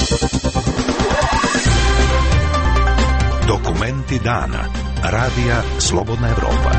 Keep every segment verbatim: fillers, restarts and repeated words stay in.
Dokumenti dana. Radija Slobodna Evropa.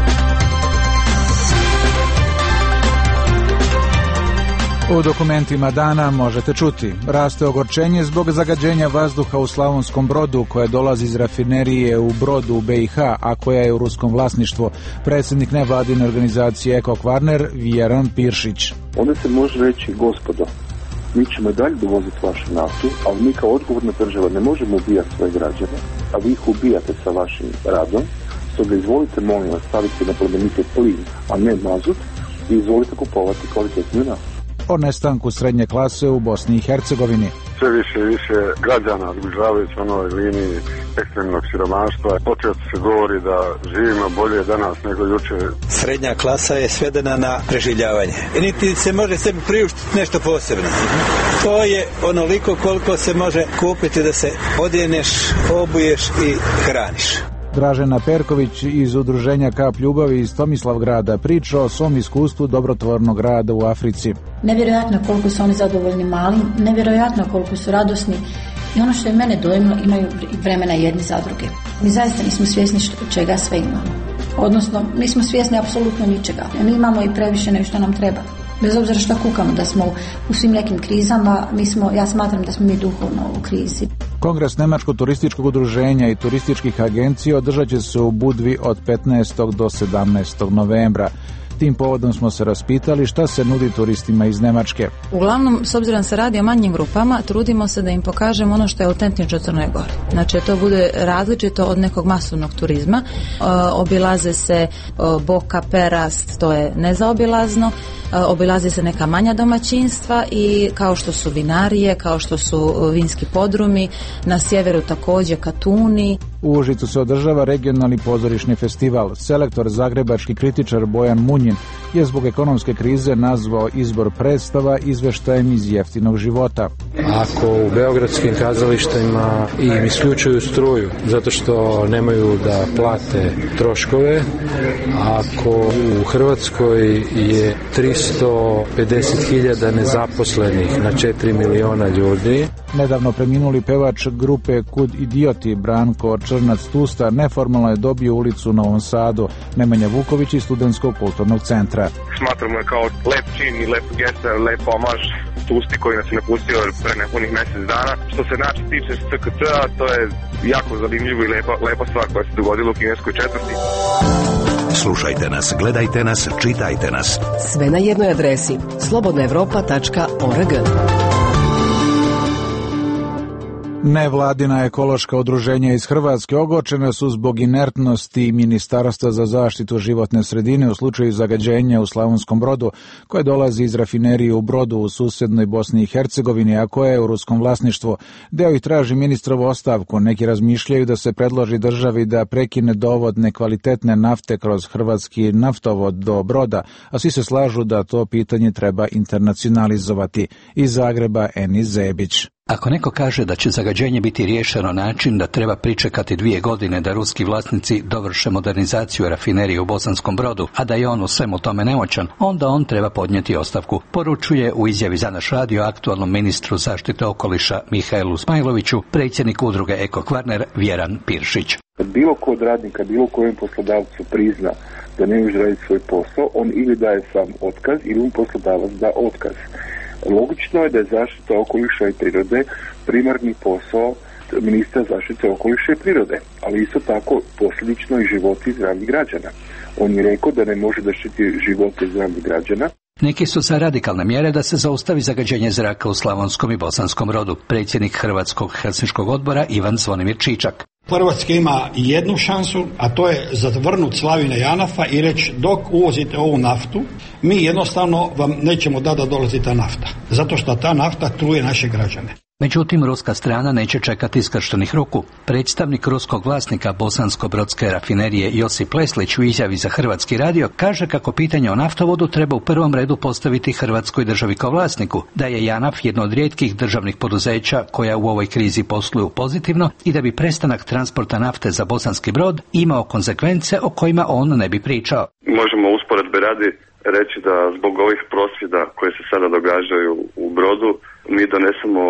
U dokumentima dana možete čuti: raste ogorčenje zbog zagađenja vazduha u Slavonskom Brodu koje dolazi iz rafinerije u Brodu u B i H, a koja je u ruskom vlasništvu. Predsjednik nevladine organizacije Eko Kvarner Vjeran Piršić. Onda se može reći: gospodo, mi ćemo dalje dovoziti vašu naftu, ali mi kao odgovorna država ne možemo ubijati svoje građane, a vi ih ubijate sa vašim radom. Stoga izvolite, molim vas, staviti na plemeniti plin, a ne mazut, i izvolite kupovati kvalitetnu naftu. O nestanku srednje klase u Bosni i Hercegovini. Sve više i više građana zbližavajući onoj liniji ekstremnog siromaštva. Počesto se govori da živimo bolje danas nego jučer. Srednja klasa je svedena na preživljavanje. I niti se može sebi priuštiti nešto posebno. To je onoliko koliko se može kupiti da se odjeneš, obuješ i hraniš. Dražena Perković iz udruženja Kap ljubavi iz Tomislavgrada priča o svom iskustvu dobrotvornog rada u Africi. Nevjerojatno koliko su oni zadovoljni malim, nevjerojatno koliko su radosni, i ono što je mene dojmilo, imaju vremena jedni za druge. Mi zaista nismo svjesni što, čega sve imamo. Odnosno, nismo svjesni apsolutno ničega. Mi imamo i previše nego što nam treba. Bez obzira što kukamo da smo u svim nekim krizama, mi smo, ja smatram da smo mi duhovno u krizi. Kongres Nemačkog turističkog udruženja i turističkih agencija održat će se u Budvi od petnaestog do sedamnaestog novembra. Tim povodom smo se raspitali šta se nudi turistima iz Njemačke. Uglavnom, s obzirom se radi o manjim grupama, trudimo se da im pokažemo ono što je autentično u Crnoj Gori. Znači, to bude različito od nekog masovnog turizma. E, obilaze se e, Boka, Perast, to je nezaobilazno. E, obilaze se neka manja domaćinstva i kao što su vinarije, kao što su vinski podrumi, na sjeveru također Katuni. U Užicu se održava regionalni pozorišni festival. Selektor zagrebački kritičar Bojan Munjin je zbog ekonomske krize nazvao izbor predstava izveštajem iz jeftinog života. Ako u beogradskim kazalištima im isključuju struju zato što nemaju da plate troškove, ako u Hrvatskoj je tristo pedeset hiljada nezaposlenih na četiri miliona ljudi. Nedavno preminuli pevač grupe Kud idioti Branko Črnac-Tusta neformalno je dobio ulicu u Novom Sadu. Nemanja Vuković iz Studentskog kulturnog centra. Smatramo je kao lep čin i lep gesta, lep omaž Tusti koji nas je napustio pre nepunih mjesec dana. Što se znači tiče S K C-a, to je jako zanimljivo i lepa, lepa stvar koja se dogodila u kineskoj četvrti. Slušajte nas, gledajte nas, čitajte nas. Sve na jednoj adresi: slobodna evropa tačka org. Nevladina ekološka udruženja iz Hrvatske ogorčena su zbog inertnosti Ministarstva za zaštitu životne sredine u slučaju zagađenja u Slavonskom Brodu, koje dolazi iz rafinerije u Brodu u susjednoj Bosni i Hercegovini, a koja je u ruskom vlasništvu. Deo ih traži ministrovu ostavku. Neki razmišljaju da se predloži državi da prekine dovod nekvalitetne nafte kroz hrvatski naftovod do Broda, a svi se slažu da to pitanje treba internacionalizovati. Iz Zagreba Enis Zebić. Ako neko kaže da će zagađenje biti riješeno način da treba pričekati dvije godine da ruski vlasnici dovrše modernizaciju rafinerije u Bosanskom Brodu, a da je on u svemu tome nemoćan, onda on treba podnijeti ostavku, poručuje u izjavi za naš radio aktualnom ministru zaštite okoliša Mihajlu Zmajloviću predsjednik udruge Eko Kvarner Vjeran Piršić. Bilo ko od radnika, bilo kojem poslodavcu prizna da ne može raditi svoj posao, on ili daje sam otkaz ili mu poslodavac da otkaz. Logično je da je zaštita okoliša i prirode primarni posao ministra zaštite okoliša i prirode, ali isto tako posljedično i životi i zdravlje građana. On je rekao da ne može da štiti živote i zdravlje građana. Neki su za radikalne mjere da se zaustavi zagađenje zraka u Slavonskom i Bosanskom Brodu. Predsjednik Hrvatskog helsinškog odbora Ivan Zvonimir Čičak. Hrvatska ima jednu šansu, a to je zavrnuti Slavine Janafa i reći dok uvozite ovu naftu, mi jednostavno vam nećemo dati da dolazi ta nafta. Zato što ta nafta truje naše građane. Međutim, ruska strana neće čekati iskrštenih ruku. Predstavnik ruskog vlasnika Bosansko-brodske rafinerije Josip Leslić u izjavi za Hrvatski radio kaže kako pitanje o naftovodu treba u prvom redu postaviti Hrvatskoj državi kao vlasniku, da je Janaf jedno od rijetkih državnih poduzeća koja u ovoj krizi posluju pozitivno i da bi prestanak transporta nafte za Bosanski Brod imao konsekvence o kojima on ne bi pričao. Možemo usporedbe radi reći da zbog ovih prosvjeda koje se sada događaju u Brodu mi donesemo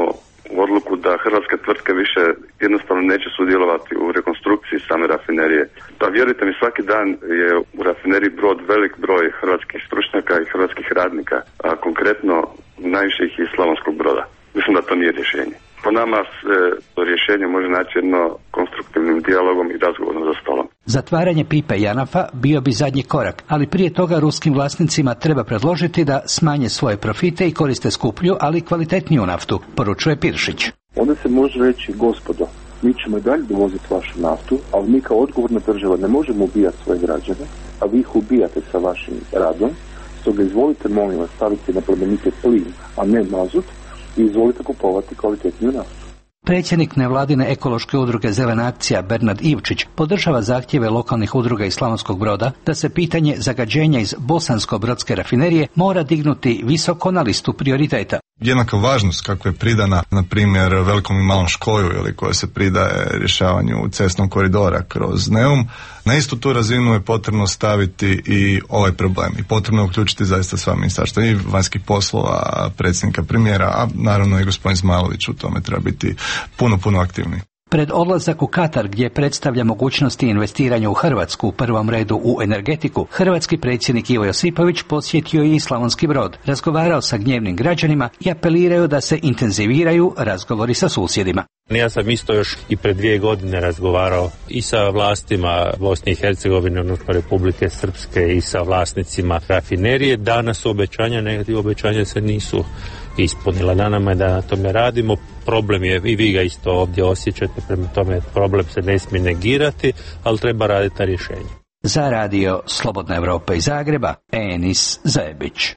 odluku da hrvatske tvrtke više jednostavno neće sudjelovati u rekonstrukciji same rafinerije. Pa vjerujte mi, svaki dan je u rafineriji Brod velik broj hrvatskih stručnjaka i hrvatskih radnika, a konkretno najviše ih iz Slavonskog Broda. Mislim da to nije rješenje. Po nama se to rješenje može naći jedno konstruktivnim dijalogom i razgovorom za stolom. Zatvaranje pipe Janafa bio bi zadnji korak, ali prije toga ruskim vlasnicima treba predložiti da smanje svoje profite i koriste skuplju, ali kvalitetniju naftu, poručuje Piršić. Onda se može reći, gospodo, mi ćemo i dalje dovoziti vašu naftu, ali mi kao odgovorna država ne možemo ubijati svoje građane, a vi ih ubijate sa vašim radom, stoga izvolite, molim vas, staviti na plemenite plin, a ne mazut, i izvolite kupovati kvalitetniju naftu. Predsjednik nevladine ekološke udruge Zelena akcija Bernard Ivčić podržava zahtjeve lokalnih udruga iz Slavonskog Broda da se pitanje zagađenja iz Bosansko-brodske rafinerije mora dignuti visoko na listu prioriteta. Jednaka važnost kako je pridana, na primjer, Velikom i Malom Škoju ili koja se pridaje rješavanju cestnog koridora kroz Neum, na istu tu razinu je potrebno staviti i ovaj problem i potrebno je uključiti zaista sva ministarstva i vanjskih poslova, predsjednika premijera, a naravno i gospodin Zmajlović u tome treba biti puno, puno aktivniji. Pred odlazak u Katar, gdje predstavlja mogućnosti investiranja u Hrvatsku, u prvom redu u energetiku, hrvatski predsjednik Ivo Josipović posjetio je i Slavonski Brod, razgovarao sa gnjevnim građanima i apelirao da se intenziviraju razgovori sa susjedima. Ja sam isto još i pred dvije godine razgovarao i sa vlastima Bosne i Hercegovine, odnosno Republike Srpske, i sa vlasnicima rafinerije. Danas obećanja, nekakvi obećanja se nisu ispunila. Na nama je da na tome radimo. Problem je, i vi ga isto ovdje osjećate, prema tome problem se ne smije negirati, ali treba raditi na rješenju. Za radio Slobodna Evropa iz Zagreba, Enis Zajebić.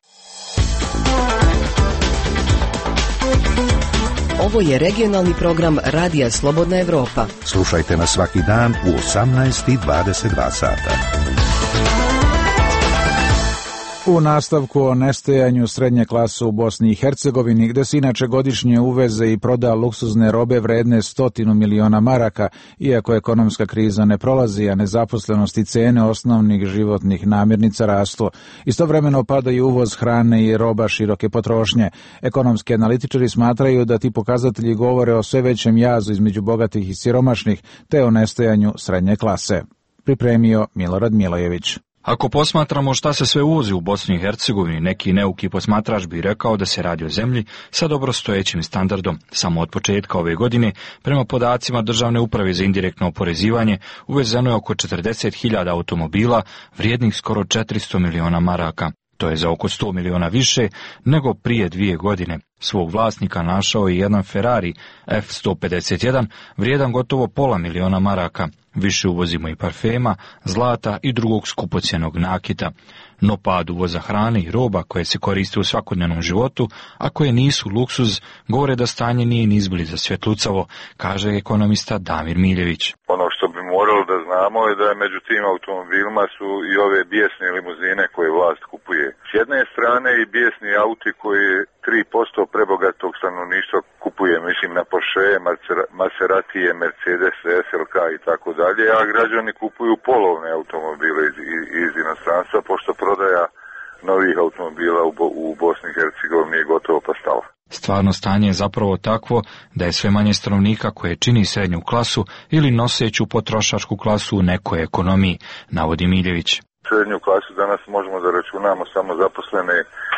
Ovo je regionalni program Radija Slobodna Evropa. Slušajte nas svaki dan u osamnaest i dvadeset dva sata. U nastavku o nestajanju srednje klase u Bosni i Hercegovini, gde se inače godišnje uveze i proda luksuzne robe vredne stotinu miliona maraka, iako ekonomska kriza ne prolazi, a nezaposlenost i cene osnovnih životnih namirnica rastu. Istovremeno pada i uvoz hrane i roba široke potrošnje. Ekonomski analitičari smatraju da ti pokazatelji govore o sve većem jazu između bogatih i siromašnih, te o nestajanju srednje klase. Pripremio Milorad Milojević. Ako posmatramo šta se sve uvozi u Bosni i Hercegovini, neki neuki posmatrač bi rekao da se radi o zemlji sa dobrostojećim standardom. Samo od početka ove godine, prema podacima Državne uprave za indirektno oporezivanje, uvezeno je oko četrdeset hiljada automobila vrijednih skoro četiristo miliona maraka. To je za oko sto miliona više nego prije dvije godine. Svog vlasnika našao je jedan Ferrari F sto pedeset jedan, vrijedan gotovo pola miliona maraka. Više uvozimo i parfema, zlata i drugog skupocjenog nakita. No pad uvoza hrane i roba koje se koriste u svakodnevnom životu, a koje nisu luksuz, govore da stanje nije ni izbliza svjetlucavo, kaže ekonomista Damir Miljević. Ono što bi moralo da znamo je da među tim automobilima su i ove bijesne limuzine koje vlast kupuje. S jedne strane i bijesni auti koji tri posto prebogatog stanovništva kupuje, mislim na Porsche, Maseratije, Mercedes, S L K i tako dalje, a građani kupuju polovne automobile iz, iz inostranstva, pošto prodaja novih automobila u, Bo, u Bosni i Hercegovini je gotovo pa stala. Stvarno stanje je zapravo takvo da je sve manje stanovnika koje čini srednju klasu ili noseću potrošačku klasu u nekoj ekonomiji, navodi Miljević. Srednju klasu danas možemo da računamo samo zaposlene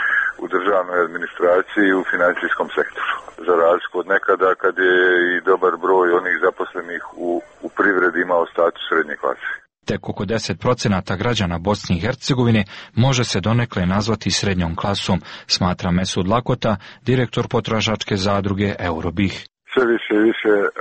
u državnoj administraciji i u financijskom sektoru. Za razliku od nekada kad je i dobar broj onih zaposlenih u, u privredi imao status srednje klase. Tek oko deset procenata građana Bosne i Hercegovine može se donekle nazvati srednjom klasom, smatra Mesud Lakota, direktor potrošačke zadruge Eurobih. Sve više i više e,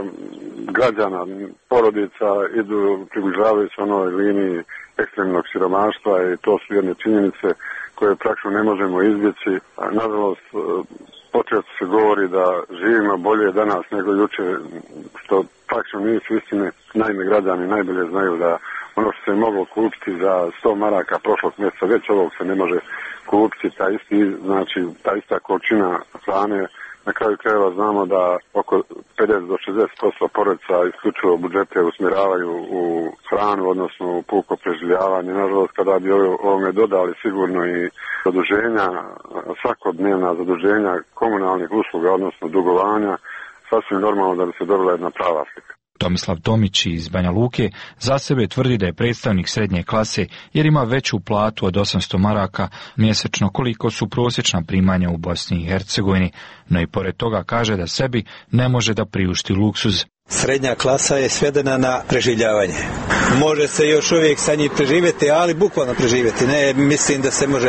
građana, porodica idu, približavaju se onoj liniji ekstremnog siromaštva i to su jedne činjenice koje praktično ne možemo izbjeći. Nažalost, počesto se govori da živimo bolje danas nego jučer, što praktično nisu istine. Naime, građani najbolje znaju da ono što se moglo kupiti za sto maraka prošlog mjeseca, već ovog se ne može kupiti. Ta isti, znači, ta ista količina hrane Na kraju krajeva znamo da oko pedeset do šezdeset posto porodica isključivo budžete usmjeravaju u hranu, odnosno u puko preživljavanje. Nažalost, kada bi ovome dodali sigurno i zaduženja, svakodnevna zaduženja komunalnih usluga, odnosno dugovanja, sasvim normalno da bi se dobila jedna prava slika. Tomislav Tomić iz Banja Luke za sebe tvrdi da je predstavnik srednje klase jer ima veću platu od osamsto maraka mjesečno koliko su prosječna primanja u Bosni i Hercegovini, no i pored toga kaže da sebi ne može da priušti luksuz. Srednja klasa je svedena na preživljavanje. Može se još uvijek sa njih preživjeti, ali bukvalno preživjeti. Ne mislim da se može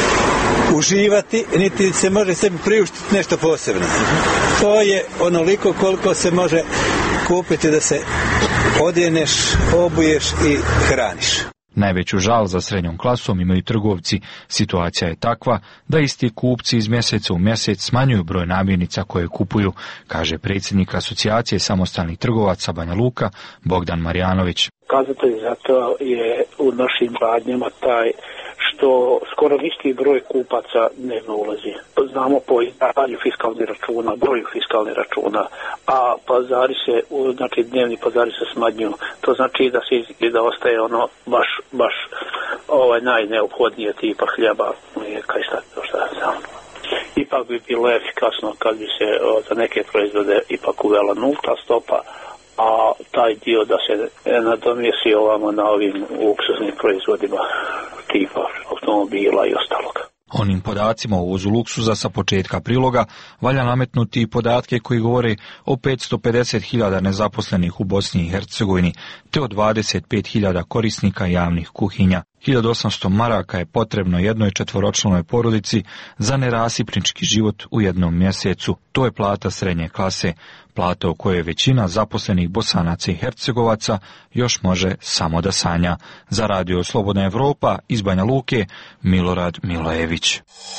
uživati, niti se može sebi priuštiti nešto posebno. To je onoliko koliko se može kupiti da se odjeneš, obuješ i hraniš. Najveću žal za srednjom klasom imaju trgovci. Situacija je takva da isti kupci iz mjeseca u mjesec smanjuju broj namirnica koje kupuju, kaže predsjednik Asocijacije samostalnih trgovaca Banja Luka Bogdan Marjanović. Kazatelj za to je u našim radnjama taj što skoro isti broj kupaca dnevno ulazi. Znamo po izdavanju fiskalnih računa, broju fiskalnih računa, a pazari se, znači dnevni pazari se smanjuju. To znači da se da ostaje ono baš, baš ovaj najneophodnije tipa hljeba, mlijeka i šta to šta sam. Ipak bi bilo efikasno kad bi se o, za neke proizvode ipak uvela nulta stopa, a taj dio da se nadomjesi ovamo na ovim luksuznim proizvodima tipa automobila i ostalog. Onim podacima o uvozu luksuza sa početka priloga valja nametnuti i podatke koji govore o petsto pedeset hiljada nezaposlenih u Bosni i Hercegovini, te o dvadeset pet hiljada korisnika javnih kuhinja. hiljadu osamsto maraka je potrebno jednoj četvoročlanoj porodici za nerasipnički život u jednom mjesecu. To je plata srednje klase, plata o kojoj većina zaposlenih Bosanaca i Hercegovaca još može samo da sanja. Za Radio Slobodna Evropa iz Banja Luke, Milorad Milojević.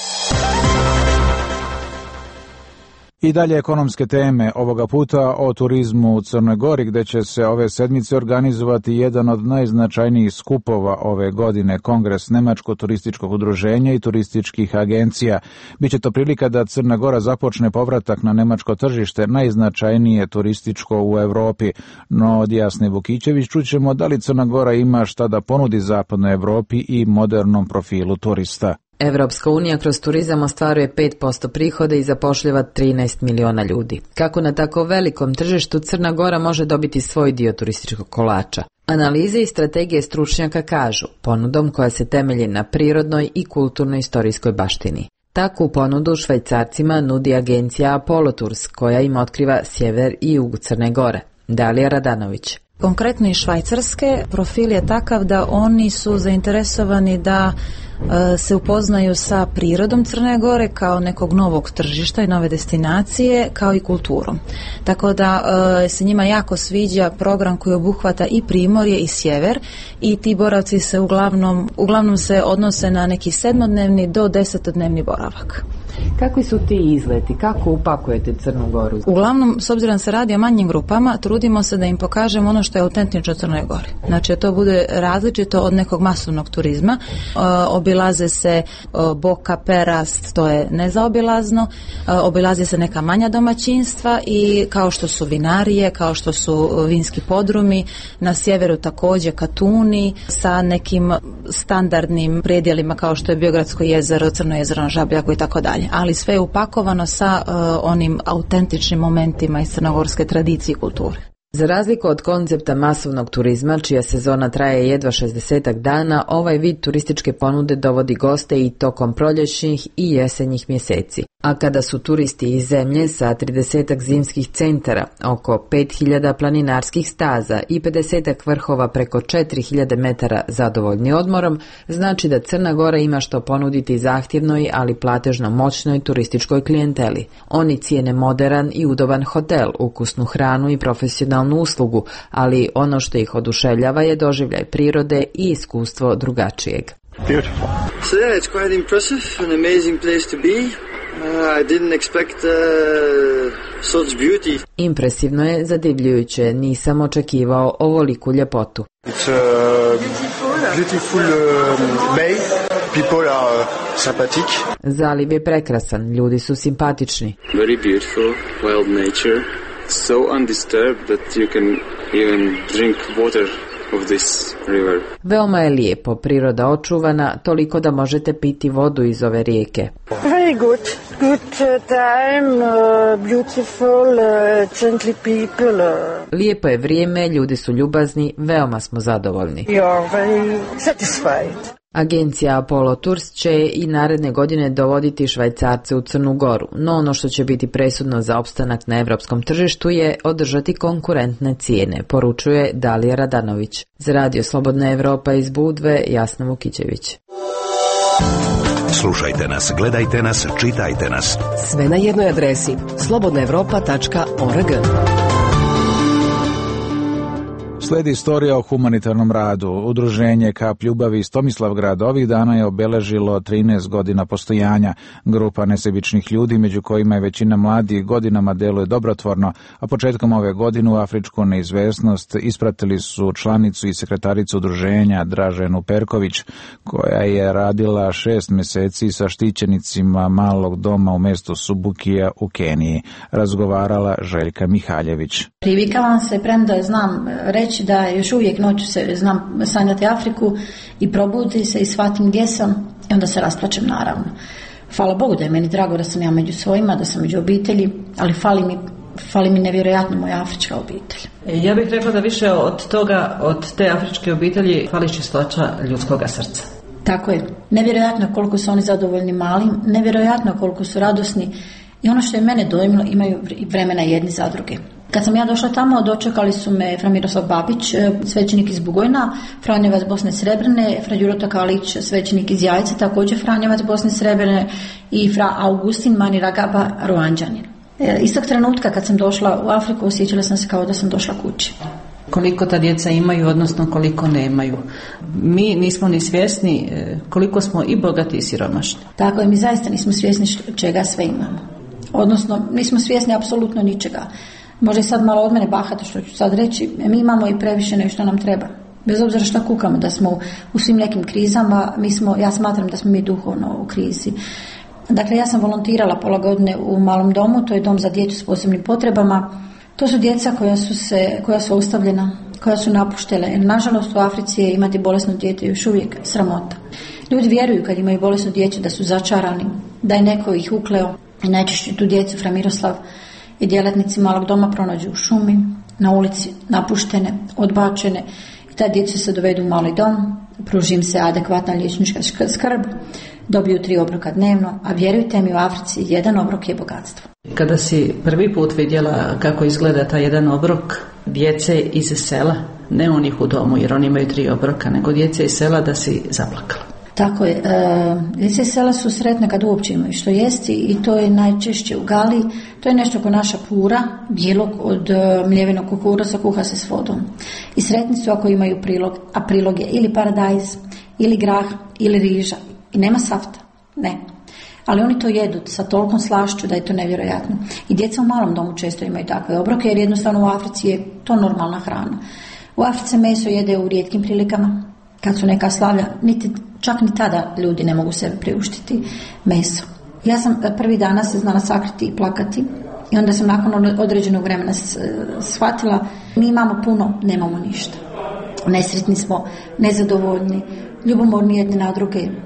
I dalje ekonomske teme, ovoga puta o turizmu u Crnoj Gori, gdje će se ove sedmice organizovati jedan od najznačajnijih skupova ove godine, Kongres Nemačko turističkog udruženja i turističkih agencija. Biće to prilika da Crna Gora započne povratak na nemačko tržište, najznačajnije turističko u Europi. No od Jasne Vukićević čućemo da li Crna Gora ima šta da ponudi zapadnoj Europi i modernom profilu turista. Evropska unija kroz turizam ostvaruje pet posto prihoda i zapošljava trinaest miliona ljudi. Kako na tako velikom tržištu Crna Gora može dobiti svoj dio turističkog kolača? Analize i strategije stručnjaka kažu, ponudom koja se temelji na prirodnoj i kulturno-istorijskoj baštini. Takvu ponudu Švajcarcima nudi agencija Apollo Tours, koja im otkriva sjever i jug Crne Gore. Dalija Radanović. Konkretno iz Švajcarske profil je takav da oni su zainteresovani da e, se upoznaju sa prirodom Crne Gore kao nekog novog tržišta i nove destinacije, kao i kulturom. Tako da e, se njima jako sviđa program koji obuhvata i primorje i sjever i ti boravci se uglavnom, uglavnom se odnose na neki sedmodnevni do desetodnevni boravak. Kakvi su ti izleti? Kako upakujete Crnu Goru? Uglavnom, s obzirom se radi o manjim grupama, trudimo se da im pokažemo ono što je autentično Crnoj Gori. Znači, to bude različito od nekog masovnog turizma. E, obilaze se e, Boka, Perast, to je nezaobilazno. E, obilaze se neka manja domaćinstva i kao što su vinarije, kao što su vinski podrumi, na sjeveru također Katuni sa nekim standardnim predjelima kao što je Biogradsko jezero, Crno jezero na Žabljaku i tako dalje. Ali sve je upakovano sa uh, onim autentičnim momentima iz crnogorske tradicije i kulture. Za razliku od koncepta masovnog turizma, čija sezona traje jedva šezdesetak dana, ovaj vid turističke ponude dovodi goste i tokom proljećnih i jesenjih mjeseci. A kada su turisti iz zemlje sa tridesetak zimskih centara, oko pet hiljada planinarskih staza i pedesetak vrhova preko četiri hiljade metara zadovoljni odmorom, znači da Crna Gora ima što ponuditi zahtjevnoj, ali platežno moćnoj turističkoj klijenteli. Oni cijene moderan i udoban hotel, ukusnu hranu i profesionalnu uslugu, ali ono što ih oduševljava je doživljaj prirode i iskustvo drugačijeg. Beautiful. So yeah, it's quite impressive, an amazing place to be. Uh, I didn't expect uh, such beauty. Impresivno je, zadivljujuće, nisam očekivao ovoliku ljepotu. It's a beautiful uh, bay. People are uh, sympathetic. Zaliv je prekrasan, ljudi su simpatični. Very beautiful, wild nature. So undisturbed that you can even drink water of this river. Veoma je lijepo, priroda očuvana, toliko da možete piti vodu iz ove rijeke. Very good. Good uh, time, uh, beautiful, uh, gently people. Uh. Lijepo je vrijeme, ljudi su ljubazni, veoma smo zadovoljni. We are very satisfied. Agencija Apollo Tours će i naredne godine dovoditi Švajcarce u Crnu Goru, no ono što će biti presudno za opstanak na europskom tržištu je održati konkurentne cijene, poručuje Dalija Radanović. Za Radio Slobodna Evropa iz Budve, Jasna Vukićević. Slušajte nas, gledajte nas, čitajte nas. Sve na jednoj adresi slobodna evropa tačka org. Slijedi istorija o humanitarnom radu. Udruženje Kap ljubavi iz Tomislavgrada ovih dana je obeležilo trinaest godina postojanja. Grupa nesebičnih ljudi, među kojima je većina mladih, godinama deluje dobrotvorno, a početkom ove godine u afričku neizvesnost ispratili su članicu i sekretaricu udruženja Draženu Perković, koja je radila šest mjeseci sa štićenicima malog doma u mjestu Subukija u Keniji. Razgovarala Željka Mihaljević. Privikavam se, premda znam reći da još uvijek noću se znam sanjati Afriku i probudi se i shvatim gdje sam i onda se rasplačem naravno. Hvala Bogu da je meni drago da sam ja među svojima, da sam među obitelji, ali fali mi, fali mi nevjerojatno moja afrička obitelj. Ja bih rekla da više od toga, od te afričke obitelji, fali čistoća ljudskoga srca. Tako je. Nevjerojatno koliko su oni zadovoljni malim, nevjerojatno koliko su radosni i ono što je mene dojmilo, imaju vremena jedni za druge. Kad sam ja došla tamo, dočekali su me Fra Miroslav Babić, svećenik iz Bugojna, Franjevac Bosne Srebrne, Fra Đuro Takalić, svećenik iz Jajca, također Franjevac Bosne Srebrne i Fra Augustin Maniragaba, Ruanđanin. Istog trenutka kad sam došla u Afriku, osjećala sam se kao da sam došla kući. Koliko ta djeca imaju, odnosno koliko nemaju. Mi nismo ni svjesni koliko smo i bogati i siromašni. Tako je, mi zaista nismo svjesni čega sve imamo. Odnosno, nismo svjesni apsolutno ničega. Može sad malo od mene bahato što ću sad reći, mi imamo i previše nešto nam treba. Bez obzira što kukamo da smo u svim nekim krizama, mi smo, ja smatram da smo mi duhovno u krizi. Dakle, ja sam volontirala pola godine u malom domu, to je dom za djecu s posebnim potrebama. To su djeca koja su, se, koja su ostavljena, koja su napuštene. Jer, nažalost, u Africi je imati bolesno dijete još uvijek sramota. Ljudi vjeruju kad imaju bolesno dijete da su začarani, da je neko ih ukleo. I najčešće tu djecu Fra Miroslav i djelatnici malog doma pronađu u šumi, na ulici, napuštene, odbačene. I ta djeca se dovedu u mali dom, pruži im se adekvatna liječnička skrb, dobiju tri obroka dnevno, a vjerujte mi, u Africi jedan obrok je bogatstvo. Kada si prvi put vidjela kako izgleda taj jedan obrok djece iz sela, ne onih u domu jer oni imaju tri obroka, nego djece iz sela, da si zaplakala. Tako je, e, djece iz sela su sretne kad uopće imaju što jesti i to je najčešće u Gali, to je nešto ko naša pura, bijelog od e, mljevenog kukuruza, kuha se s vodom. I sretni su ako imaju prilog, a prilog je ili paradajz, ili grah, ili riža. I nema safta, ne. Ali oni to jedu sa tolkom slašću da je to nevjerojatno. I djeca u malom domu često imaju takve obroke jer jednostavno u Africi je to normalna hrana. U Africi meso jede u rijetkim prilikama, kad su neka slavlja, niti, čak ni tada ljudi ne mogu sebe priuštiti meso. Ja sam prvi dana se znala sakriti i plakati i onda sam nakon određenog vremena shvatila, mi imamo puno, nemamo ništa. Nesretni smo, nezadovoljni, ljubomorni jedni na druge. E,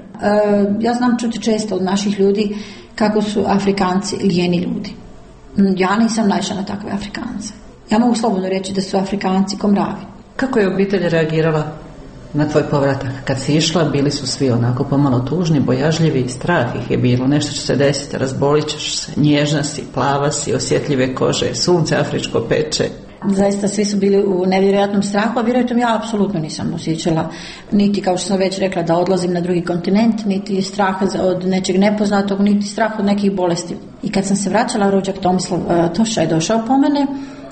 ja znam čuti često od naših ljudi kako su Afrikanci lijeni ljudi. Ja nisam naišla na takve Afrikance. Ja mogu slobodno reći da su Afrikanci ko mravi. Kako je obitelj reagirala na tvoj povratak? Kad si išla, bili su svi onako pomalo tužni, bojažljivi, strah ih je bilo, nešto će se desiti, razbolit ćeš se, nježna si, plava si, osjetljive kože, sunce afričko peče. Zaista svi su bili u nevjerojatnom strahu, a vjerojatno ja apsolutno nisam osjećala niti, kao što sam već rekla, da odlazim na drugi kontinent, niti straha od nečeg nepoznatog, niti strah od nekih bolesti. I kad sam se vraćala, rođak Tomislav Toša je došao po mene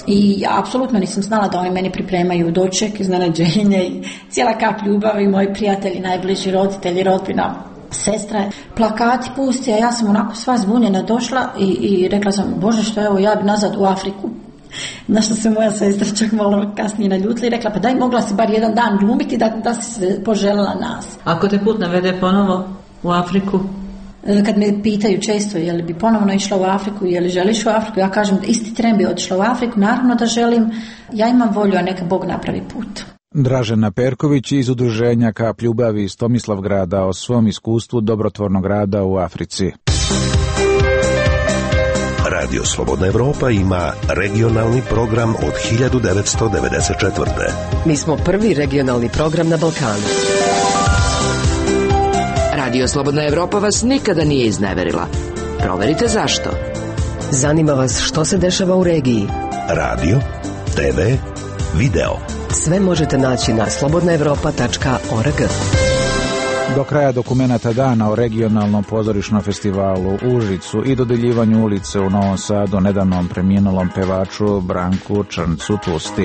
i ja apsolutno nisam znala da oni meni pripremaju doček, iznenađenje i cijela kap ljubavi, moji prijatelji, najbliži roditelji, rodbina. Sestra je plakati pusti, a ja sam onako sva zbunjena došla i, i rekla sam, Bože što evo, ja bi nazad u Afriku. Na što se moja sestra čak malo kasnije naljutila i rekla, pa daj, mogla si bar jedan dan glumiti da, da si se poželjela nas. Ako te put navede ponovo u Afriku? Kad me pitaju često je li bi ponovno išla u Afriku, je li želiš u Afriku, ja kažem da isti tren bi otišla u Afriku, naravno da želim, ja imam volju, a neka Bog napravi put. Dražena Perković iz udruženja Kap ljubavi iz Tomislavgrada o svom iskustvu dobrotvornog rada u Africi. Radio Slobodna Evropa ima regionalni program od hiljadu devetsto devedeset četvrte. Mi smo prvi regionalni program na Balkanu. Radio Slobodna Evropa vas nikada nije izneverila. Proverite zašto. Zanima vas što se dešava u regiji. Radio, te ve, video. Sve možete naći na slobodna evropa tačka org. Do kraja dokumenata dana o regionalnom pozorišnom festivalu u Užicu i dodeljivanju ulice u Novom Sadu nedavnom preminulom pevaču Branku Črncu Tusti.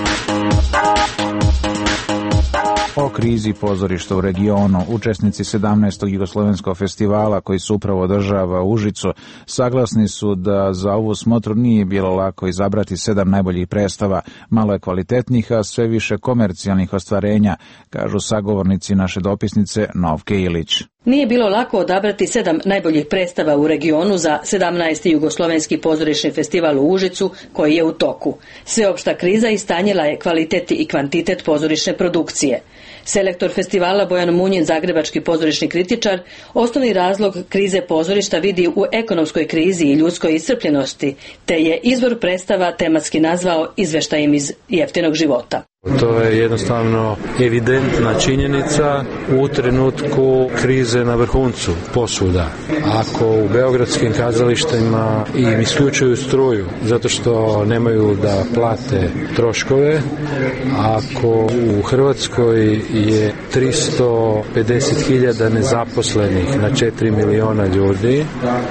O krizi pozorišta u regionu, učesnici sedamnaestog Jugoslovenskog festivala koji se upravo održava u Užicu saglasni su da za ovu smotru nije bilo lako izabrati sedam najboljih predstava, malo je kvalitetnih, a sve više komercijalnih ostvarenja, kažu sagovornici naše dopisnice Novke Ilić. Nije bilo lako odabrati sedam najboljih predstava u regionu za sedamnaesti Jugoslovenski pozorišni festival u Užicu koji je u toku. Sveopšta kriza istanjila je kvalitet i kvantitet pozorišne produkcije. Selektor festivala Bojan Munjin, zagrebački pozorišni kritičar, osnovni razlog krize pozorišta vidi u ekonomskoj krizi i ljudskoj iscrpljenosti, te je izvor predstava tematski nazvao izveštajem iz jeftinog života. To je jednostavno evidentna činjenica u trenutku krize na vrhuncu posvuda. Ako u beogradskim kazalištima im isključuju struju zato što nemaju da plate troškove, ako u Hrvatskoj je tristo pedeset hiljada nezaposlenih na četiri miliona ljudi,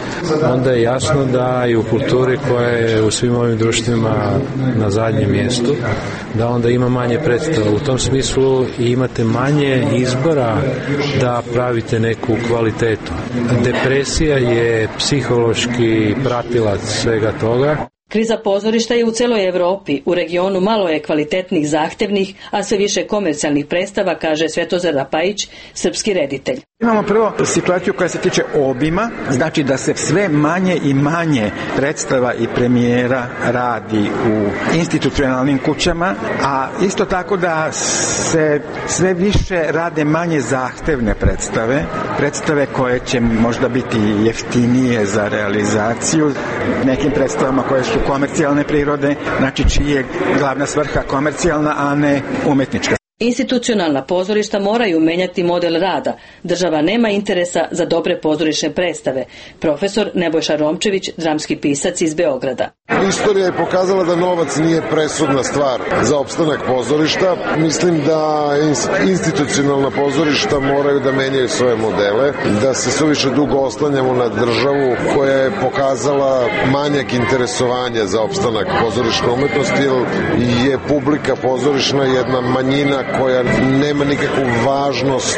onda je jasno da i u kulturi koja je u svim ovim društvima na zadnjem mjestu, da onda ima manje predstava. U tom smislu imate manje izbora da pravite neku kvalitetu. Depresija je psihološki pratilac svega toga. Kriza pozorišta je u celoj Evropi. U regionu malo je kvalitetnih, zahtevnih, a sve više komercijalnih predstava, kaže Svetozar Rapajić, srpski reditelj. Imamo prvo situaciju koja se tiče obima, znači da se sve manje i manje predstava i premijera radi u institucionalnim kućama, a isto tako da se sve više rade manje zahtevne predstave, predstave koje će možda biti jeftinije za realizaciju, nekim predstavama koje su komercijalne prirode, znači čiji je glavna svrha komercijalna, a ne umetnička. Institucionalna pozorišta moraju menjati model rada. Država nema interesa za dobre pozorišne predstave. Profesor Nebojša Romčević, dramski pisac iz Beograda. Istorija je pokazala da novac nije presudna stvar za opstanak pozorišta. Mislim da institucionalna pozorišta moraju da menjaju svoje modele, da se suviše dugo oslanjamo na državu koja je pokazala manjak interesovanja za opstanak pozorišne umetnosti, jer je publika pozorišna jedna manjina koja nema nikakvu važnost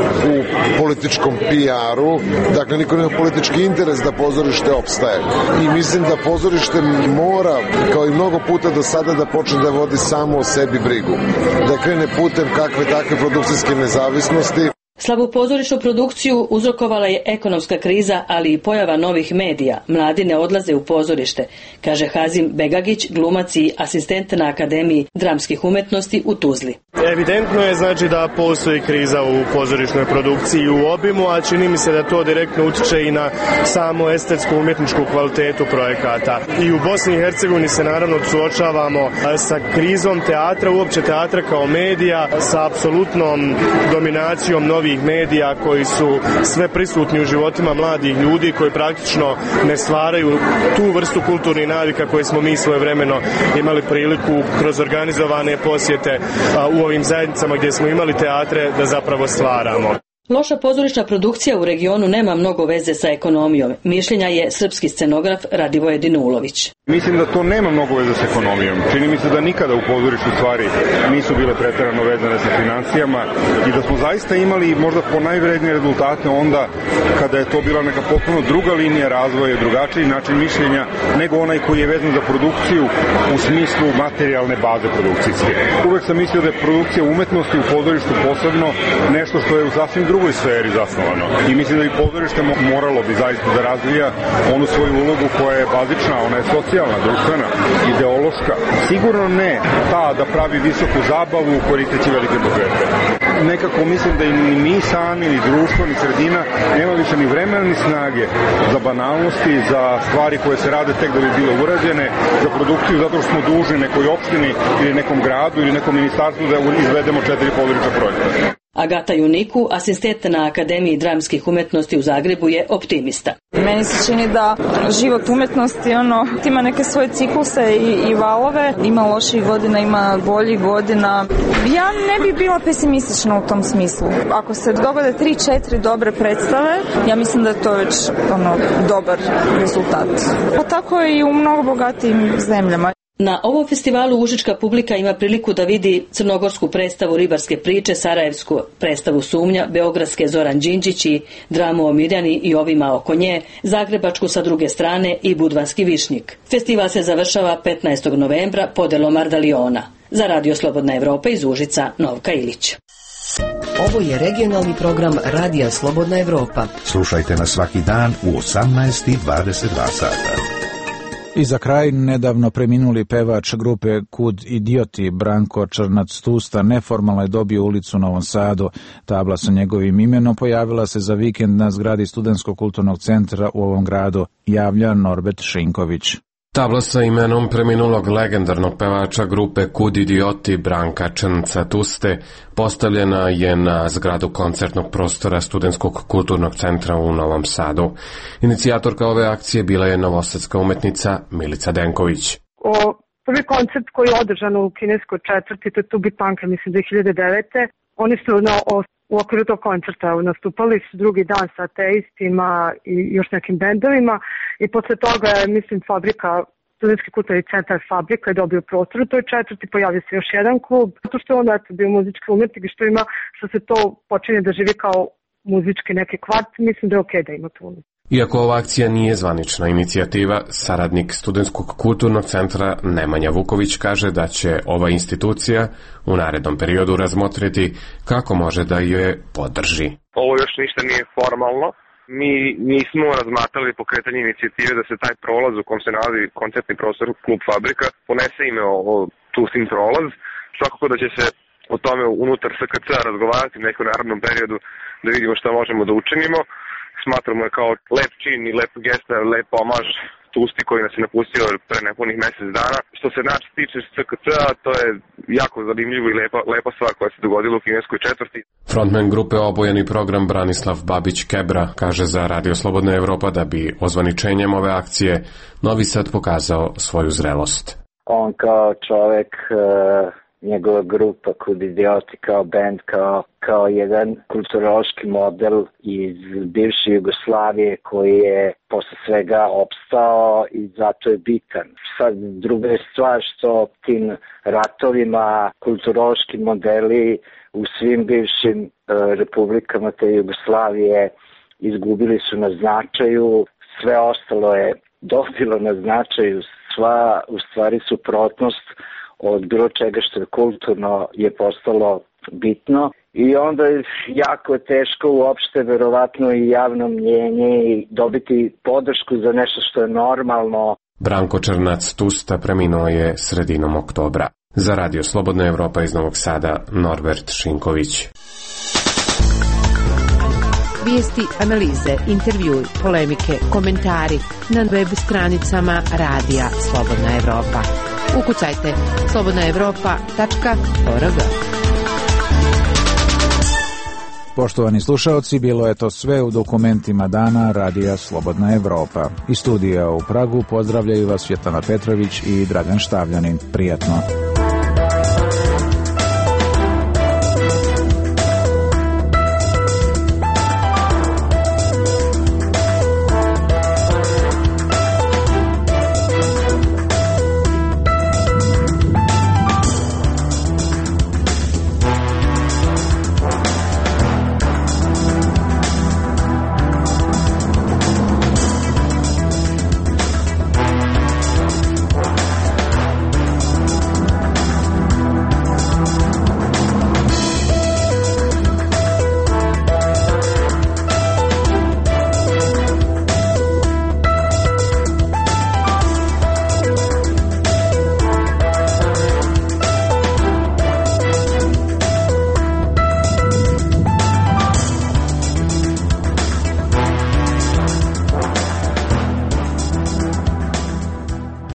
u političkom P R-u, dakle niko nema politički interes da pozorište opstaje. I mislim da pozorište mora, kao i mnogo puta do sada, da počne da vodi samo o sebi brigu. Da krene putem kakve takve produkcijske nezavisnosti. Slabu pozorišnu produkciju uzrokovala je ekonomska kriza, ali i pojava novih medija. Mladi ne odlaze u pozorište, kaže Hazim Begagić, glumac i asistent na Akademiji dramskih umetnosti u Tuzli. Evidentno je znači da postoji kriza u pozorišnoj produkciji i u obimu, a čini mi se da to direktno utiče i na samo estetsku umjetničku kvalitetu projekata. I u Bosni i Hercegovini se naravno suočavamo sa krizom teatra, uopće teatra kao medija, sa apsolutnom dominacijom novih medija koji su sve prisutni u životima mladih ljudi, koji praktično ne stvaraju tu vrstu kulturnih navika koje smo mi svojevremeno imali priliku kroz organizovane posjete u ovim zajednicama gdje smo imali teatre da zapravo stvaramo. Loša pozorišna produkcija u regionu nema mnogo veze sa ekonomijom. Mišljenja je srpski scenograf Radivoje Dinulović. Mislim da to nema mnogo veze sa ekonomijom. Čini mi se da nikada u pozorištu stvari nisu bile preterano vezane sa financijama i da smo zaista imali možda po najvrednije rezultate onda kada je to bila neka potpuno druga linija razvoja, drugačiji način mišljenja nego onaj koji je vezan za produkciju u smislu materijalne baze produkcijske. Uvek sam mislio da je produkcija umetnosti u pozorištu posebno nešto što je u sasvim drugoj sferi zasnovano. I mislim da i pozorište moralo bi zaista da razvija onu svoju ulogu koja je bazična, ona je socijalna, društvena, ideološka. Sigurno ne ta da pravi visoku zabavu koristeći velike budžete. Nekako mislim da i ni mi sami, ni društvo, ni sredina nema više ni vremena ni snage za banalnosti, za stvari koje se rade tek da bi bile urađene, za produkciju zato što smo dužni nekoj opštini ili nekom gradu ili nekom ministarstvu da izvedemo četiri pozorišna projekta. Agata Juniku, asistent na Akademiji dramskih umetnosti u Zagrebu, je optimista. Meni se čini da život umetnosti ono, ima neke svoje cikluse i, i valove. Ima loših godina, ima boljih godina. Ja ne bi bila pesimistična u tom smislu. Ako se dogode tri, četiri dobre predstave, ja mislim da je to već ono, dobar rezultat. Pa tako i u mnogo bogatijim zemljama. Na ovom festivalu užička publika ima priliku da vidi crnogorsku predstavu Ribarske priče, sarajevsku predstavu Sumnja, beogradske Zoran Đinđić i dramu o Mirjani i ovima oko nje, zagrebačku Sa druge strane i budvanski Višnjik. Festival se završava petnaestog novembra podelom Ardaliona. Za Radio Slobodna Evropa iz Užica, Novka Ilić. Ovo je regionalni program Radija Slobodna Evropa. Slušajte nas svaki dan u osamnaest i dvadeset dva sata. I za kraj, nedavno preminuli pevač grupe Kud idioti Branko Črnac-Tusta neformalno je dobio ulicu u Novom Sadu. Tabla sa njegovim imenom pojavila se za vikend na zgradi Studentskog kulturnog centra u ovom gradu, javlja Norbert Šinković. Tabla sa imenom preminulog legendarnog pevača grupe Kud idioti Branka Črnca-Tuste postavljena je na zgradu koncertnog prostora Studentskog kulturnog centra u Novom Sadu. Inicijatorka ove akcije bila je novosadska umetnica Milica Denković. O prvi koncert koji je održan u kineskoj četvrti, to je Tubi Punk, mislim da je hiljade devete. Oni su na, o, u okviru tog koncerta nastupali su drugi dan sa ateistima i još nekim bendovima i posle toga je, mislim, fabrika, Studentski kulturni centar Fabrika je dobio prostor u toj četvrti, pojavio se još jedan klub, zato što je onda eto, bio muzički umetnik i što ima, što se to počinje da živi kao muzički neki kvart, mislim da je okej da ima tu umetnik. Iako ova akcija nije zvanična inicijativa, saradnik Studentskog kulturnog centra Nemanja Vuković kaže da će ova institucija u narednom periodu razmotriti kako može da je podrži. Ovo još ništa nije formalno. Mi nismo razmatrali pokretanje inicijative da se taj prolaz u kom se nalazi koncertni prostor Klub Fabrika ponese ime o Tustin prolaz. Svakako da će se o tome unutar S K C razgovarati u nekom narednom periodu da vidimo šta možemo da učinimo. Smatramo je kao lep čin i lep gesta, lep omaž Tusti koji nas je napustio pre nepunih mesec dana. Što se nas tiče S K C-a, to je jako zanimljivo i lepa, lepa stvar koja se dogodila u kineskoj četvrti. Frontman grupe Obojeni program Branislav Babić-Kebra kaže za Radio Slobodna Evropa da bi ozvaničenjem ove akcije Novi Sad pokazao svoju zrelost. On kao čovek, njegova grupa Kud idioti kao band, kao, kao jedan kulturološki model iz bivše Jugoslavije koji je posle svega opstao i zato je bitan. Sad druga je stvar što tim ratovima kulturološki modeli u svim bivšim e, republikama te Jugoslavije izgubili su na značaju, sve ostalo je dobilo na značaju, sva u stvari suprotnost od bilo čega što je kulturno je postalo bitno i onda je jako teško uopšte verovatno i javno mnjenje i dobiti podršku za nešto što je normalno. Branko Črnac-Tusta preminuo je sredinom oktobra. Za Radio Slobodna Evropa iz Novog Sada, Norbert Šinković. Vijesti, analize, intervjui, polemike, komentari na web stranicama Radija Slobodna Evropa. Ukucajte slobodna evropa tačka org. Poštovani slušaoci, bilo je to sve u dokumentima dana Radija Slobodna Evropa. Iz studija u Pragu pozdravljaju vas Svjetlana Petrović i Dragan Štavljanin. Prijatno.